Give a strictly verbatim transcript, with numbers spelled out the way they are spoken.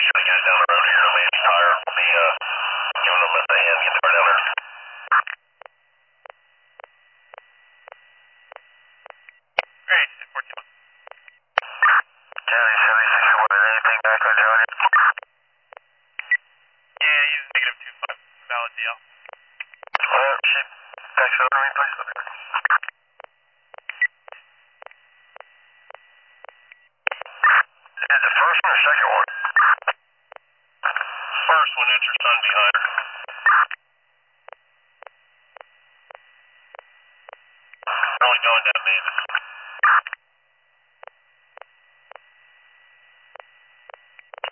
Trying to get it down around here. Maybe it's tire. We'll be uh, giving them a hand to get the car down there. Great, fourteen. Charlie seventy-six one, anything back on Charlie? Yeah, he's negative two five. Valid deal. Well, shit. Thanks for the replay. Okay. Is it the first one or second one? First one, enter son behind her.